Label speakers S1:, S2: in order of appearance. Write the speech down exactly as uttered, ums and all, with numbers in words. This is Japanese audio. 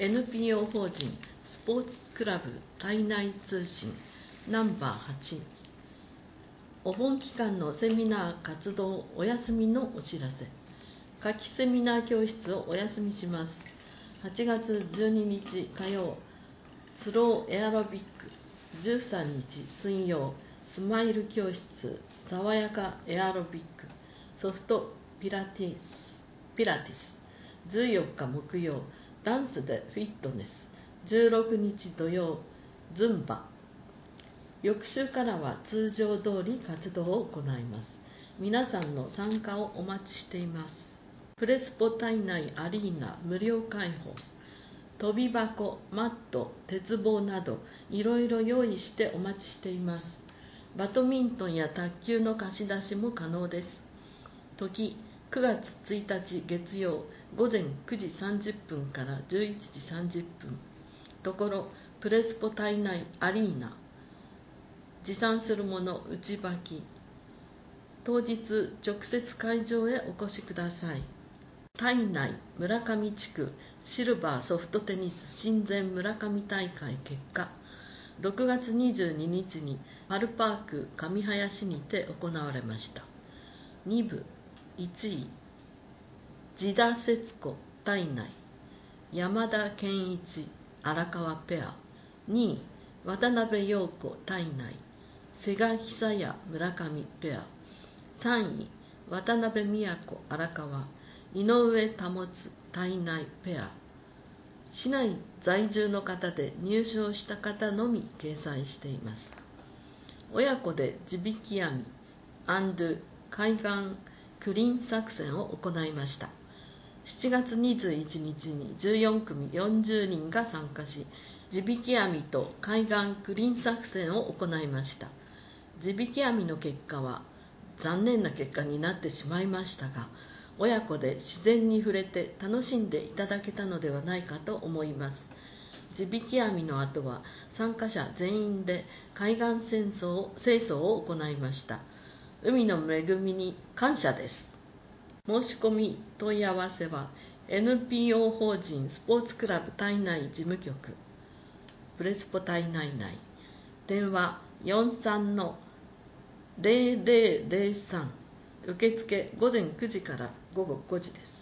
S1: エヌピーオー 法人スポーツクラブ体内通信ナンバーはち、お盆期間のセミナー活動お休みのお知らせ。夏季セミナー教室をお休みします。はちがつじゅうににち火曜、スローエアロビック。じゅうさんにち水曜、スマイル教室爽やかエアロビック。ソフトピラティスピラティス。じゅうよっか木曜、ダンスでフィットネス。じゅうろくにち土曜、ズンバ。翌週からは通常通り活動を行います。皆さんの参加をお待ちしています。プレスポ体内アリーナ無料開放。飛び箱、マット、鉄棒などいろいろ用意してお待ちしています。バドミントンや卓球の貸し出しも可能です。時、くがつついたち月曜、午前くじさんじゅっぷんからじゅういちじさんじゅっぷん。ところ、プレスポ体内アリーナ。持参するもの内履き。当日直接会場へお越しください。体内村上地区シルバーソフトテニス親善村上大会結果、ろくがつにじゅうににちにパルパーク上林にて行われました。にぶいちい、地田節子体内山田健一荒川ペア。にい、渡辺陽子体内瀬賀久也村上ペア。さんい、渡辺美也子荒川井上保体内ペア。市内在住の方で入賞した方のみ掲載しています。親子で地引き網海岸クリーン作戦を行いました。しちがつにじゅういちにちにじゅうよんくみよんじゅうにんが参加し、地引き網と海岸クリーン作戦を行いました。地引き網の結果は残念な結果になってしまいましたが、親子で自然に触れて楽しんでいただけたのではないかと思います。地引き網の後は参加者全員で海岸清掃清掃を行いました。海の恵みに感謝です。申し込み問い合わせは エヌピーオー 法人スポーツクラブ体内事務局プレスポ体内内、電話 よんさんのゼロゼロゼロさん、受付午前くじから午後ごじです。